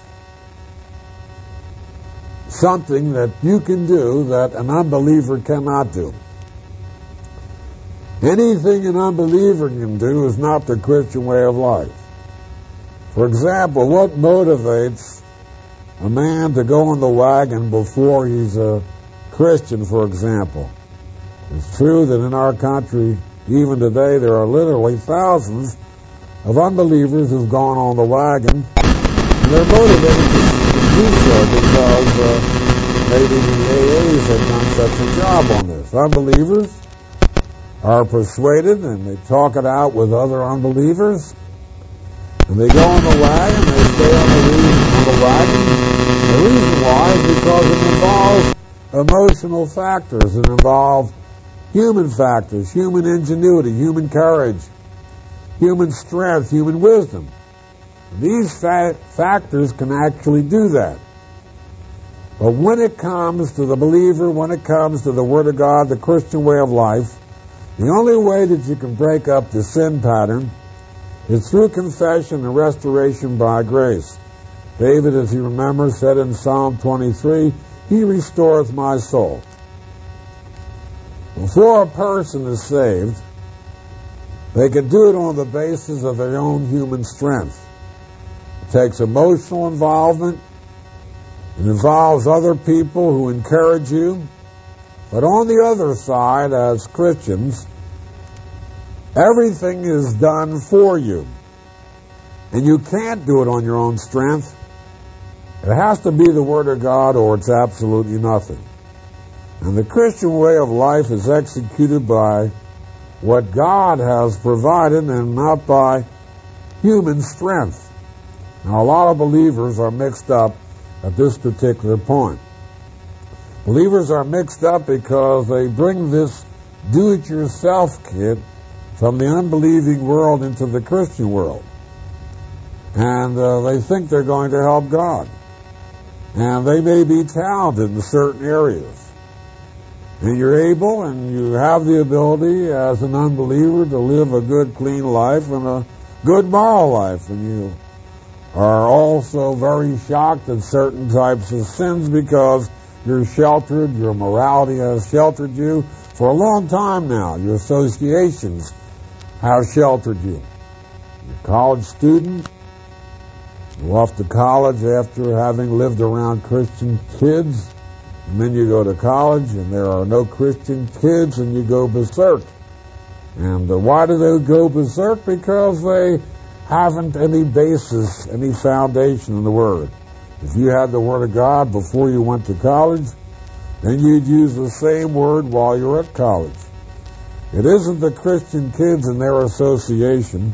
something that you can do that an unbeliever cannot do. Anything an unbeliever can do is not the Christian way of life. For example, what motivates a man to go in the wagon before he's a Christian, for example? It's true that in our country, even today, there are literally thousands of unbelievers who've gone on the wagon, and they're motivated to do so because maybe the AAs have done such a job on this. Unbelievers are persuaded, and they talk it out with other unbelievers, and they go on the wagon, they stay on the wagon. The reason why is because it involves emotional factors. It involves human factors, human ingenuity, human courage, human strength, human wisdom. These factors can actually do that. But when it comes to the believer, when it comes to the Word of God, the Christian way of life, the only way that you can break up the sin pattern is through confession and restoration by grace. David, as you remember, said in Psalm 23, He restoreth my soul. Before a person is saved, they can do it on the basis of their own human strength. It takes emotional involvement. It involves other people who encourage you. But on the other side, as Christians, everything is done for you. And you can't do it on your own strength. It has to be the Word of God or it's absolutely nothing. And the Christian way of life is executed by what God has provided and not by human strength. Now, a lot of believers are mixed up at this particular point. Believers are mixed up because they bring this do-it-yourself kit from the unbelieving world into the Christian world. And they think they're going to help God. And they may be talented in certain areas. And you're able and you have the ability as an unbeliever to live a good, clean life and a good moral life. And you are also very shocked at certain types of sins because you're sheltered, your morality has sheltered you for a long time now. Your associations have sheltered you. You're a college student. You go off to college after having lived around Christian kids. And then you go to college and there are no Christian kids and you go berserk. And why do they go berserk? Because they haven't any basis, any foundation in the Word. If you had the Word of God before you went to college, then you'd use the same Word while you're at college. It isn't the Christian kids and their association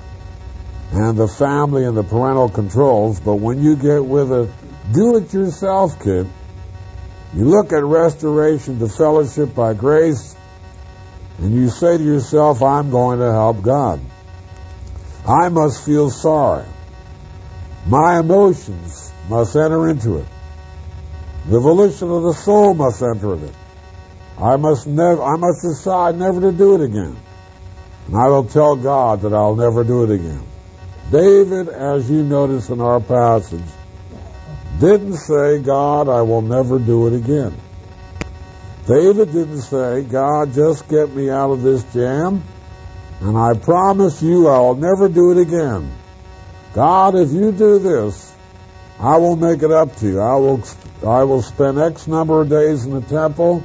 and the family and the parental controls, but when you get with a do-it-yourself kid, you look at restoration to fellowship by grace, and you say to yourself, I'm going to help God. I must feel sorry. My emotions must enter into it. The volition of the soul must enter in it. I must decide never to do it again. And I will tell God that I'll never do it again. David, as you notice in our passage, didn't say, God, I will never do it again. David didn't say, God, just get me out of this jam, and I promise you I'll never do it again. God, if you do this, I will make it up to you. I will spend X number of days in the temple.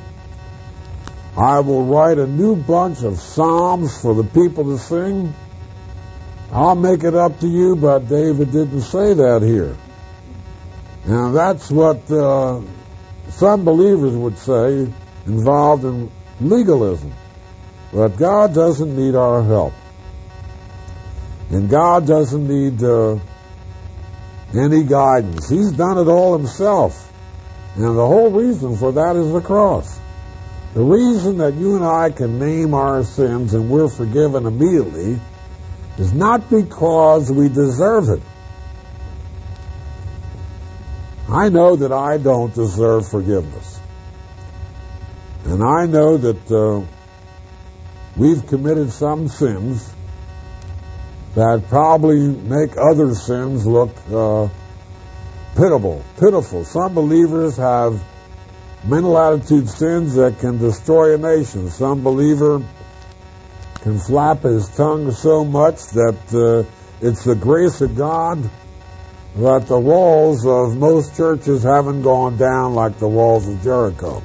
I will write a new bunch of psalms for the people to sing. I'll make it up to you, but David didn't say that here. Now that's what some believers would say involved in legalism. But God doesn't need our help. And God doesn't need any guidance. He's done it all himself. And the whole reason for that is the cross. The reason that you and I can name our sins and we're forgiven immediately is not because we deserve it. I know that I don't deserve forgiveness. And I know that we've committed some sins that probably make other sins look pitiful. Some believers have mental attitude sins that can destroy a nation. Some believer can flap his tongue so much that it's the grace of God that the walls of most churches haven't gone down like the walls of Jericho.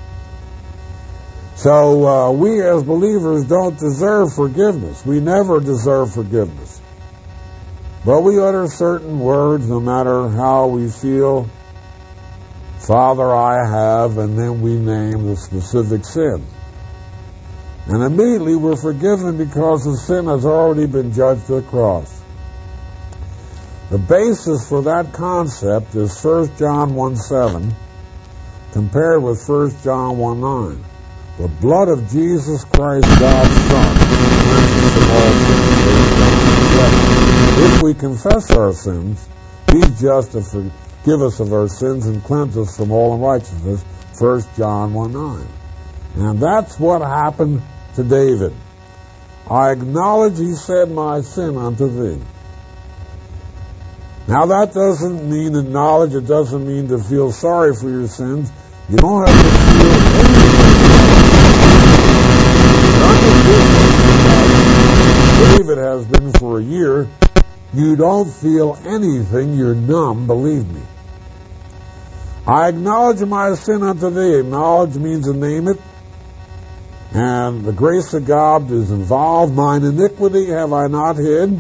So we as believers don't deserve forgiveness. We never deserve forgiveness. But we utter certain words no matter how we feel. Father, I have, and then we name the specific sin. And immediately we're forgiven because the sin has already been judged at the cross. The basis for that concept is 1 John 1:7 compared with 1 John 1:9. The blood of Jesus Christ, God's Son, cleanses from all sin. If we confess our sins, He's just to forgive us of our sins and cleanse us from all unrighteousness, 1 John 1:9. And that's what happened to David. I acknowledge, he said, my sin unto thee. Now that doesn't mean to acknowledge, it doesn't mean to feel sorry for your sins. You don't have to feel anything. David has been for a year. You don't feel anything. You're numb, believe me. I acknowledge my sin unto thee. Acknowledge means to name it. And the grace of God is involved. Mine iniquity have I not hid.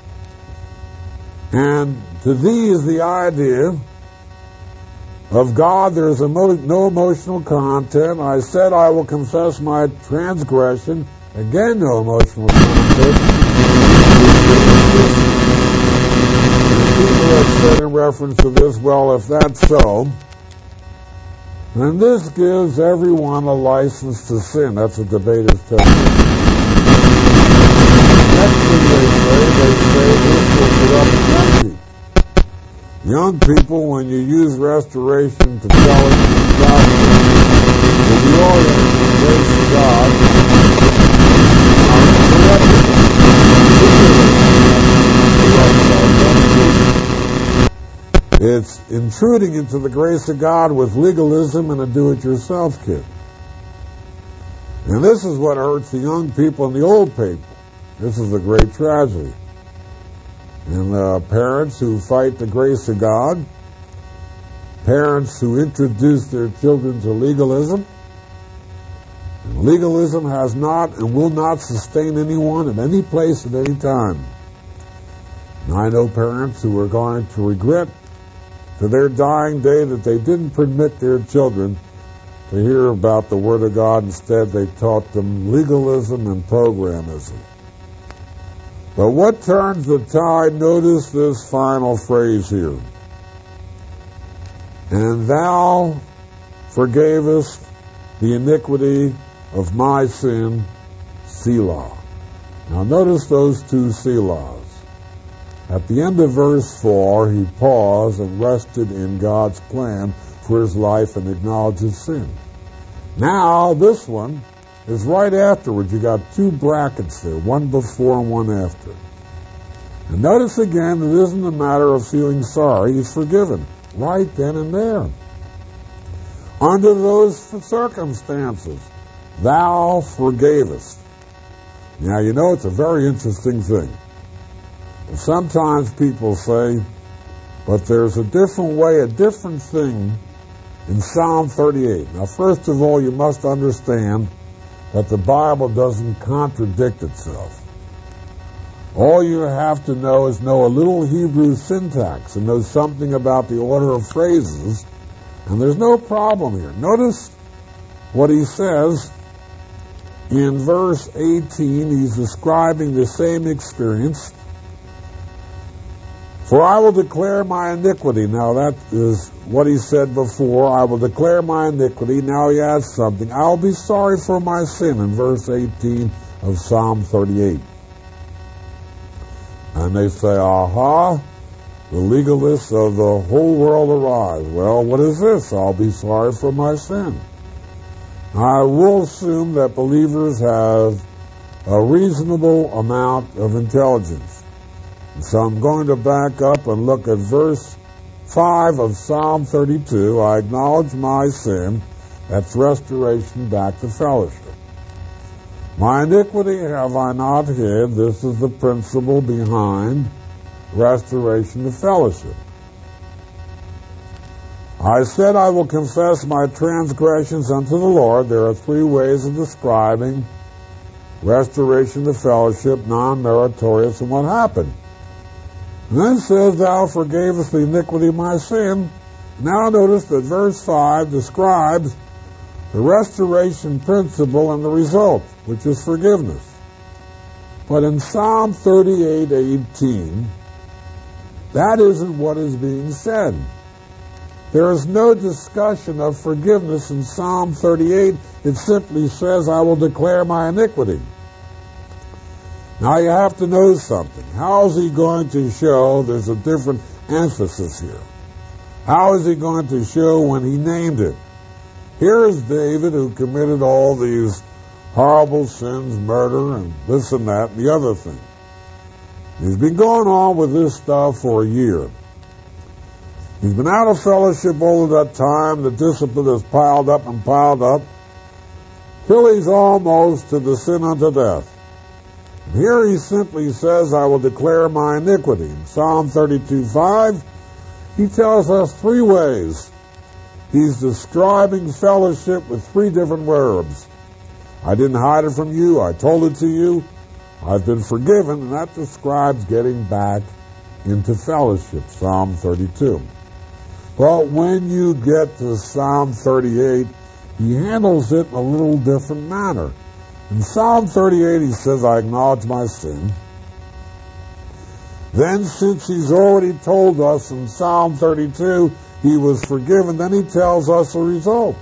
And to thee is the idea of God. There's no emotional content. I said I will confess my transgression. Again, no emotional content. People have said in reference to this, well, if that's so, then this gives everyone a license to sin. That's a debater's testimony. Next thing they say this will corrupt plenty. Young people, when you use restoration to tell us the gospel, if you orient the grace of God, it's intruding into the grace of God with legalism and a do-it-yourself kid. And this is what hurts the young people and the old people. This is a great tragedy. And parents who fight the grace of God, parents who introduce their children to legalism. And legalism has not and will not sustain anyone at any place at any time. And I know parents who are going to regret to their dying day that they didn't permit their children to hear about the Word of God. Instead, they taught them legalism and programism. But what turns the tide? Notice this final phrase here. And thou forgavest the iniquity of my sin, Selah. Now notice those two Selahs. At the end of verse 4, he paused and rested in God's plan for his life and acknowledged his sin. Now, this one is right afterwards. You got two brackets there, one before and one after. And notice again, it isn't a matter of feeling sorry. He's forgiven right then and there. Under those circumstances, thou forgavest. Now, you know, it's a very interesting thing. Sometimes people say, but there's a different way, a different thing in Psalm 38. Now, first of all, you must understand that the Bible doesn't contradict itself. All you have to know is know a little Hebrew syntax and know something about the order of phrases, and there's no problem here. Notice what he says in verse 18. He's describing the same experience. For I will declare my iniquity. Now that is what he said before. I will declare my iniquity. Now he adds something. I will be sorry for my sin in verse 18 of Psalm 38. And they say, aha, the legalists of the whole world arise. Well, what is this? I'll be sorry for my sin. I will assume that believers have a reasonable amount of intelligence. So I'm going to back up and look at verse 5 of Psalm 32. I acknowledge my sin. That's restoration back to fellowship. My iniquity have I not hid. This is the principle behind restoration to fellowship. I said I will confess my transgressions unto the Lord. There are three ways of describing restoration to fellowship, non-meritorious, and what happened. And then it says, thou forgavest the iniquity of my sin. Now notice that verse 5 describes the restoration principle and the result, which is forgiveness. But in Psalm 38:18, that isn't what is being said. There is no discussion of forgiveness in Psalm 38. It simply says, I will declare my iniquity. Now you have to know something. How is he going to show there's a different emphasis here? How is he going to show when he named it? Here is David, who committed all these horrible sins, murder, and this and that, and the other thing. He's been going on with this stuff for a year. He's been out of fellowship all of that time. The discipline has piled up and piled up, till he's almost to the sin unto death. And here he simply says, I will declare my iniquity. In Psalm 32:5, he tells us three ways. He's describing fellowship with three different verbs. I didn't hide it from you. I told it to you. I've been forgiven. And that describes getting back into fellowship, Psalm 32. But when you get to Psalm 38, he handles it in a little different manner. In Psalm 38, he says, I acknowledge my sin. Then, since he's already told us in Psalm 32 he was forgiven, then he tells us the result.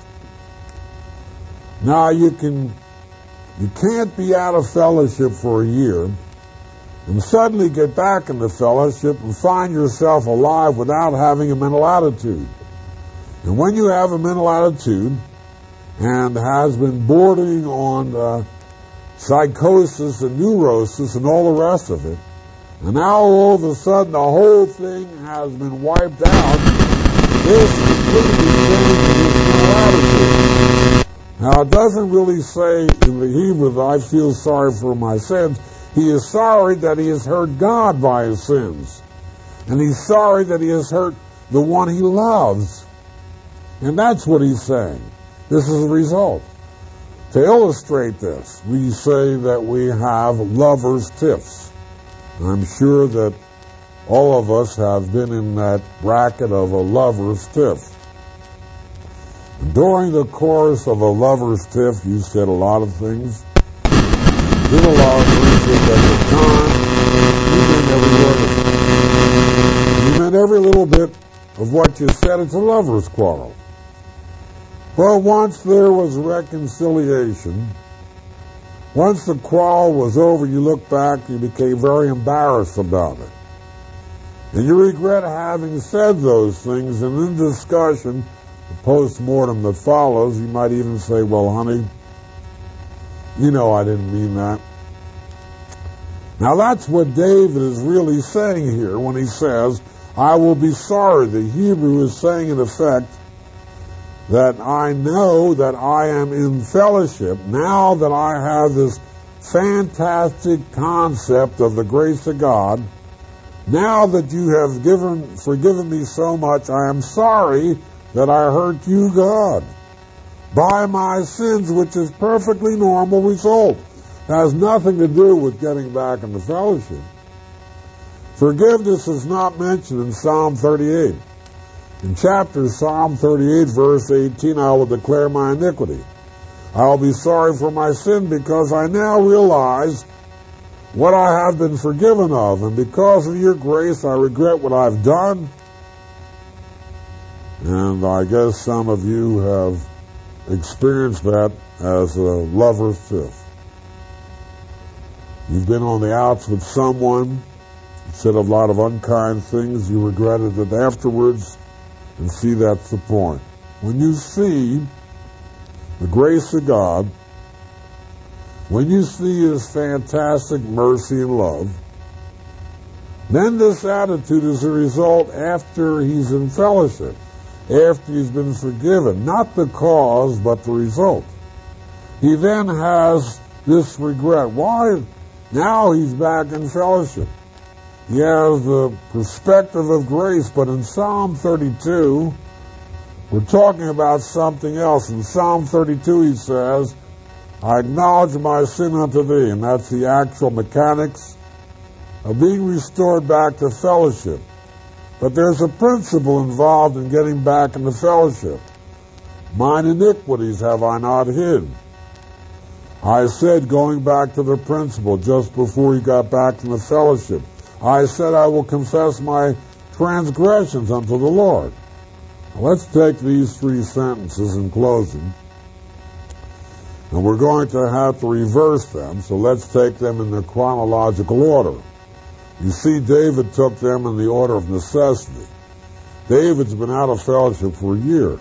Now, you can't be out of fellowship for a year and suddenly get back into fellowship and find yourself alive without having a mental attitude. And when you have a mental attitude and has been bordering on psychosis and neurosis and all the rest of it, and now all of a sudden the whole thing has been wiped out, this completely changes his mental attitude. Now, it doesn't really say in the Hebrew that I feel sorry for my sins. He is sorry that he has hurt God by his sins. And he's sorry that he has hurt the one he loves. And that's what he's saying. This is the result. To illustrate this, we say that we have lover's tiffs. I'm sure that all of us have been in that bracket of a lover's tiff. During the course of a lover's tiff, you said a lot of things. You did a lot of things that at the time, you meant every little bit of what you said. It's a lover's quarrel. Well, once there was reconciliation, once the quarrel was over, you look back, you became very embarrassed about it. And you regret having said those things, and in discussion, the post-mortem that follows, you might even say, well, honey, you know I didn't mean that. Now that's what David is really saying here when he says, I will be sorry. The Hebrew is saying in effect that I know that I am in fellowship now that I have this fantastic concept of the grace of God. Now that you have forgiven me so much, I am sorry that I hurt you, God, by my sins, which is perfectly normal result. It has nothing to do with getting back into fellowship. Forgiveness is not mentioned in Psalm 38. In Psalm 38, verse 18, I will declare my iniquity. I will be sorry for my sin because I now realize what I have been forgiven of, and because of your grace I regret what I've done. And I guess some of you have experienced that as a lover's fifth. You've been on the outs with someone, said a lot of unkind things, you regretted it afterwards, and see, that's the point. When you see the grace of God, when you see His fantastic mercy and love, then this attitude is a result after He's in fellowship, after He's been forgiven, not the cause, but the result. He then has this regret. Why? Now He's back in fellowship. He has the perspective of grace, but in Psalm 32, we're talking about something else. In Psalm 32, he says, I acknowledge my sin unto thee, and that's the actual mechanics of being restored back to fellowship. But there's a principle involved in getting back into fellowship. Mine iniquities have I not hid. I said, going back to the principle just before he got back into fellowship, I said, I will confess my transgressions unto the Lord. Now, let's take these three sentences in closing, and we're going to have to reverse them, so let's take them in their chronological order. You see, David took them in the order of necessity. David's been out of fellowship for a year,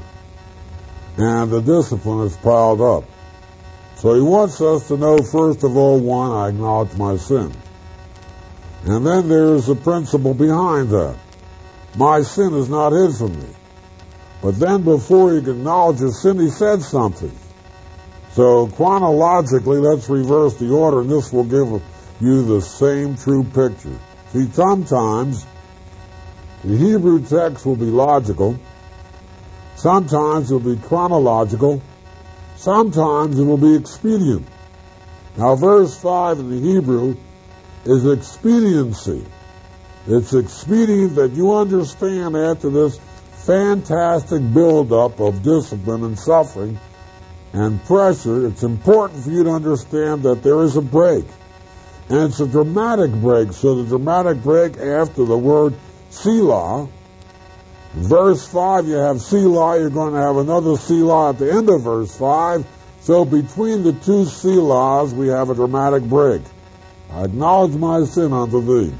and the discipline has piled up. So he wants us to know, first of all, one, I acknowledge my sin. And then there's a principle behind that. My sin is not hid from me. But then before he can acknowledge his sin, he said something. So chronologically, let's reverse the order, and this will give you the same true picture. See, sometimes the Hebrew text will be logical. Sometimes it will be chronological. Sometimes it will be expedient. Now, verse 5 in the Hebrew is expediency. It's expedient that you understand after this fantastic buildup of discipline and suffering and pressure, it's important for you to understand that there is a break. And it's a dramatic break. So the dramatic break after the word Selah, verse 5, you have Selah, you're going to have another Selah at the end of verse 5. So between the two Selahs, we have a dramatic break. I acknowledge my sin unto thee.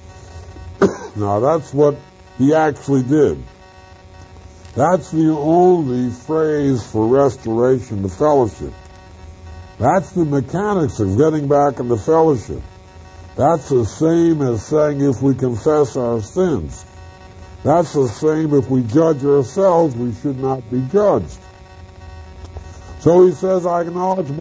Now that's what he actually did. That's the only phrase for restoration to fellowship. That's the mechanics of getting back into fellowship. That's the same as saying if we confess our sins. That's the same if we judge ourselves, we should not be judged. So he says, I acknowledge